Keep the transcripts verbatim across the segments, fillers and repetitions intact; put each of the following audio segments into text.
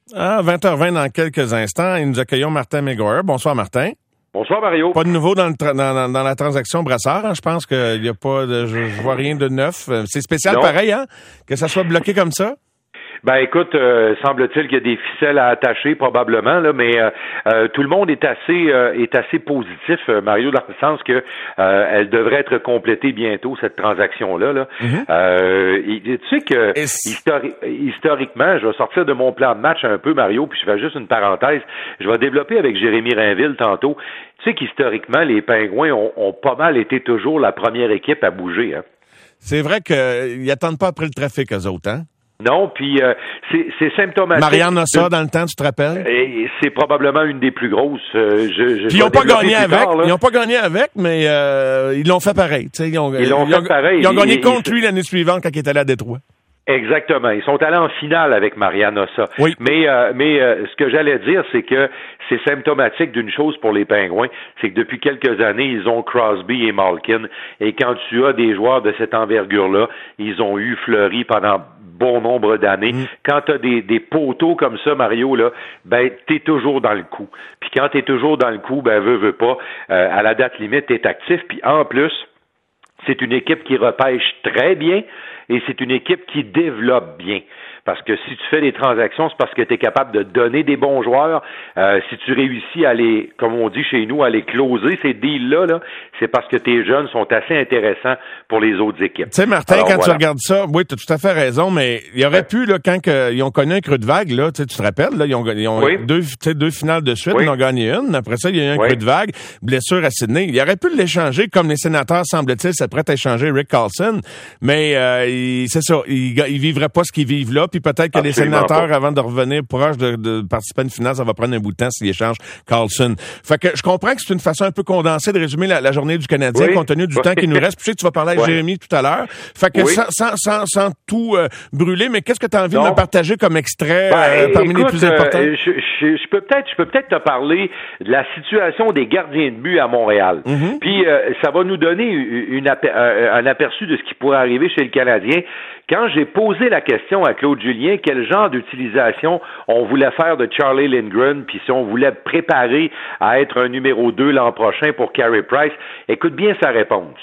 À vingt heures vingt dans quelques instants, et nous accueillons Martin McGuire. Bonsoir, Martin. Bonsoir, Mario. Pas de nouveau dans, le tra- dans, dans, dans la transaction Brassard. Hein? Je pense qu'il y a pas de, je, je vois rien de neuf. C'est spécial non. pareil, hein? Que ça soit bloqué comme ça? Ben écoute, euh, semble-t-il qu'il y a des ficelles à attacher probablement là, mais euh, euh, tout le monde est assez euh, est assez positif, euh, Mario, dans le sens que euh, elle devrait être complétée bientôt cette transaction là. là. Mm-hmm. Euh, et, tu sais que histori- historiquement, je vais sortir de mon plan de match un peu, Mario, puis je fais juste une parenthèse. Je vais développer avec Jérémy Rainville tantôt. Tu sais qu'historiquement, les Pingouins ont, ont pas mal été toujours la première équipe à bouger. Hein. C'est vrai qu'ils attendent pas après le trafic, eux autres, hein? Non, puis euh, c'est, c'est symptomatique. Marianne Hossa, dans le temps, tu te rappelles? Et c'est probablement une des plus grosses. Euh, je, je puis ils n'ont pas gagné avec. Tard, ils n'ont pas gagné avec, mais euh, ils l'ont fait pareil. Ils ont, ils l'ont ils fait ont, pareil. Ils ont gagné ils, contre ils, lui l'année suivante quand il est allé à Détroit. Exactement. Ils sont allés en finale avec Marianne Hossa. Oui. Mais euh, mais euh, ce que j'allais dire, c'est que c'est symptomatique d'une chose pour les Pingouins, c'est que depuis quelques années, ils ont Crosby et Malkin. Et quand tu as des joueurs de cette envergure-là, ils ont eu Fleury pendant bon nombre d'années. Mm. Quand tu as des, des poteaux comme ça, Mario, là, ben t'es toujours dans le coup. Puis quand t'es toujours dans le coup, ben veux, veux pas, euh, à la date limite, t'es actif. Puis en plus, c'est une équipe qui repêche très bien et c'est une équipe qui développe bien. Parce que si tu fais des transactions, c'est parce que tu es capable de donner des bons joueurs. Euh, si tu réussis à les, comme on dit chez nous, à les closer, ces deals-là, là, c'est parce que tes jeunes sont assez intéressants pour les autres équipes. Tu sais, Martin, Alors, quand voilà. tu regardes ça, oui, tu as tout à fait raison, mais il y aurait ouais. pu, là, quand que, ils ont connu un creux de vague, là, tu te rappelles, là, ils ont, ils ont oui. deux, deux finales de suite, oui. ils en ont gagné une. Après ça, il y a eu un oui. creux de vague, blessure à Sydney. Il aurait pu l'échanger comme les Sénateurs, semble-t-il, s'apprêtent à échanger Rick Carlson, mais euh, il, c'est ça, ils il vivraient pas ce qu'ils vivent là, puis peut-être que Absolument. les Sénateurs, avant de revenir proche de, de participer à une finale, ça va prendre un bout de temps s'ils échangent Carlson. Fait que je comprends que c'est une façon un peu condensée de résumer la, la journée du Canadien, oui. compte tenu du oui. temps qui nous reste. Puis je sais que tu vas parler avec oui. Jérémy tout à l'heure. Fait que oui. sans, sans, sans, sans tout euh, brûler, mais qu'est-ce que tu as envie non. de me partager comme extrait ben, euh, parmi écoute, les plus importants? Euh, je, je, je peux peut-être, je peux peut-être te parler de la situation des gardiens de but à Montréal. Mm-hmm. Puis euh, ça va nous donner une, une, un aperçu de ce qui pourrait arriver chez le Canadien. Quand j'ai posé la question à Claude Julien, quel genre d'utilisation on voulait faire de Charlie Lindgren, puis si on voulait préparer à être un numéro deux l'an prochain pour Carey Price, écoute bien sa réponse.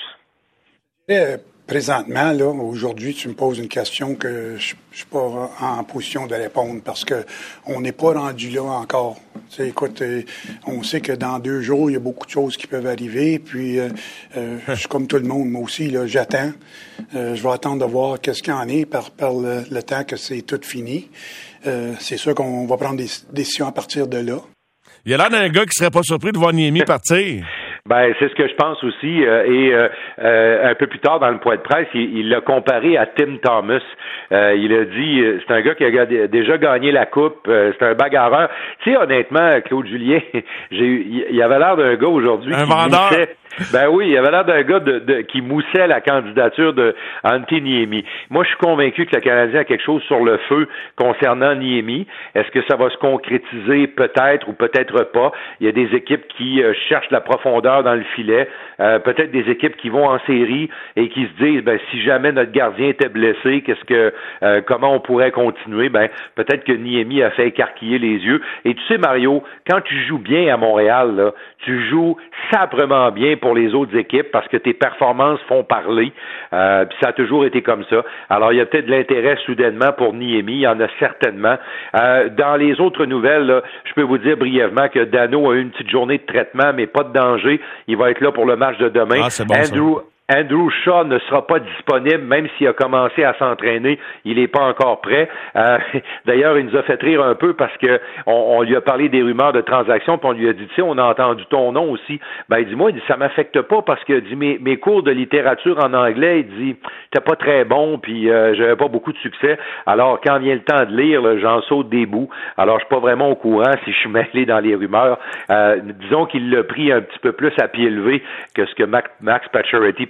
Euh, présentement, là, aujourd'hui, tu me poses une question que je ne suis pas en position de répondre parce que on n'est pas rendu là encore. T'sais, écoute, euh, on sait que dans deux jours, il y a beaucoup de choses qui peuvent arriver. Puis, euh, euh, je suis comme tout le monde, moi aussi, là, j'attends. Euh, je vais attendre de voir qu'est-ce qu'il y en est par, par le, le temps que c'est tout fini. Euh, c'est sûr qu'on va prendre des décisions à partir de là. Il y a l'air d'un gars qui serait pas surpris de voir Niemi partir. Ben, c'est ce que je pense aussi. Euh, et euh, euh, un peu plus tard dans le point de presse, il, il l'a comparé à Tim Thomas. Euh, il a dit, euh, c'est un gars qui a déjà gagné la coupe. Euh, c'est un bagarreur. Tu sais, honnêtement, Claude Julien, j'ai, il avait l'air d'un gars aujourd'hui un qui vendeur. Moussait, ben oui, il avait l'air d'un gars de, de, qui moussait la candidature de Antti Niemi. Moi, je suis convaincu que le Canadien a quelque chose sur le feu concernant Niemi. Est-ce que ça va se concrétiser peut-être ou peut-être pas? Il y a des équipes qui euh, cherchent la profondeur dans le filet, euh, peut-être des équipes qui vont en série et qui se disent ben si jamais notre gardien était blessé, qu'est-ce que euh, comment on pourrait continuer? Ben peut-être que Niemi a fait écarquiller les yeux. Et tu sais, Mario, quand tu joues bien à Montréal, là, tu joues saprement bien pour les autres équipes parce que tes performances font parler. Euh, puis ça a toujours été comme ça. Alors il y a peut-être de l'intérêt soudainement pour Niemi, il y en a certainement. Euh, dans les autres nouvelles, là, je peux vous dire brièvement que Dano a eu une petite journée de traitement, mais pas de danger. Il va être là pour le match de demain. Ah, c'est bon, Andrew, Andrew Shaw ne sera pas disponible, même s'il a commencé à s'entraîner, il n'est pas encore prêt. Euh, d'ailleurs, il nous a fait rire un peu parce que on, on lui a parlé des rumeurs de transactions, puis on lui a dit, tu sais, on a entendu ton nom aussi. Ben, il dit, moi, il dit, ça m'affecte pas parce que, dit, mes, mes cours de littérature en anglais, il dit, t'es pas très bon, puis euh, j'avais pas beaucoup de succès. Alors, quand vient le temps de lire, là, j'en saute des bouts. Alors, je suis pas vraiment au courant si je suis mêlé dans les rumeurs. Euh, disons qu'il l'a pris un petit peu plus à pied levé que ce que Max, Max Pacioretty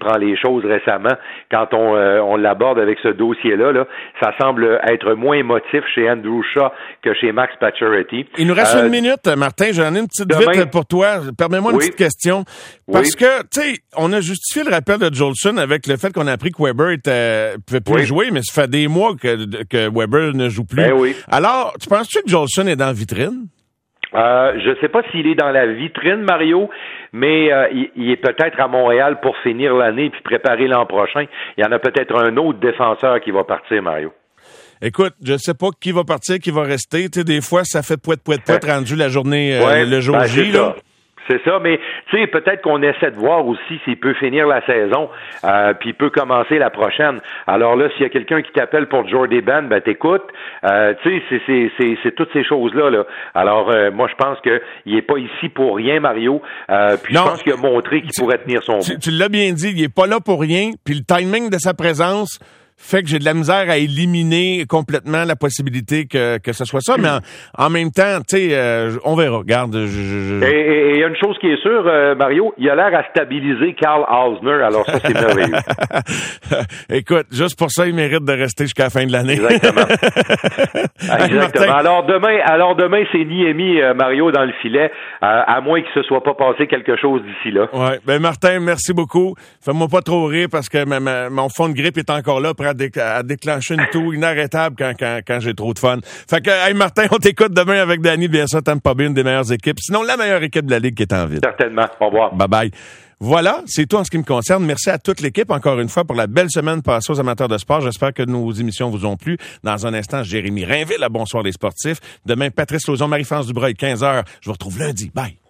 prend les choses récemment, quand on, euh, on l'aborde avec ce dossier-là, là, ça semble être moins émotif chez Andrew Shaw que chez Max Pacioretty. Il nous reste euh, une minute, Martin. J'en ai une petite demain, vite pour toi. Permets-moi une oui, petite question. Parce oui. que, tu sais, on a justifié le rappel de Jolson avec le fait qu'on a appris que Weber était, pouvait plus oui. jouer, mais ça fait des mois que, que Weber ne joue plus. Ben oui. Alors, tu penses-tu que Jolson est dans la vitrine? Euh, je ne sais pas s'il est dans la vitrine, Mario, mais euh, il, il est peut-être à Montréal pour finir l'année puis préparer l'an prochain. Il y en a peut-être un autre défenseur qui va partir, Mario. Écoute, je sais pas qui va partir, qui va rester. Tu sais, des fois, ça fait poète, poète, poète rendu la journée, euh, ouais, le jour ben, J, c'est là. Ça. C'est ça, mais tu sais, peut-être qu'on essaie de voir aussi s'il peut finir la saison, euh, puis il peut commencer la prochaine. Alors là, s'il y a quelqu'un qui t'appelle pour Jordy Ben, ben t'écoutes. Euh, tu sais, c'est, c'est, c'est, c'est toutes ces choses-là. Là. Alors euh, moi, je pense que il est pas ici pour rien, Mario. Euh, puis non, je pense qu'il a montré qu'il tu, pourrait tenir son tu, bout. tu l'as bien dit, il est pas là pour rien. Puis le timing de sa présence fait que j'ai de la misère à éliminer complètement la possibilité que, que ce soit ça. Mais en, en même temps, tu sais, euh, on verra. Regarde. Je, je... Et il y a une chose qui est sûre, euh, Mario, il a l'air à stabiliser Karl Hausner. Alors ça, c'est merveilleux. Écoute, juste pour ça, il mérite de rester jusqu'à la fin de l'année. Exactement. Exactement. Alors demain, alors demain, c'est Niemi, euh, Mario, dans le filet, euh, à moins qu'il se soit pas passé quelque chose d'ici là. Ouais. Ben Martin, merci beaucoup. Fais-moi pas trop rire parce que ma, ma, mon fond de grippe est encore là, prêt à, dé- à déclencher une toux inarrêtable quand, quand, quand j'ai trop de fun. Fait que, hey Martin, on t'écoute demain avec Danny, bien sûr, Tampa Bay, une des meilleures équipes. Sinon, la meilleure équipe de la Ligue qui est en ville. Certainement. Au revoir. Bye bye. Voilà, c'est tout en ce qui me concerne. Merci à toute l'équipe, encore une fois, pour la belle semaine passée aux amateurs de sport. J'espère que nos émissions vous ont plu. Dans un instant, Jérémy Rainville à Bonsoir les sportifs. Demain, Patrice Lauzon, Marie-France Dubreuil, quinze heures. Je vous retrouve lundi. Bye.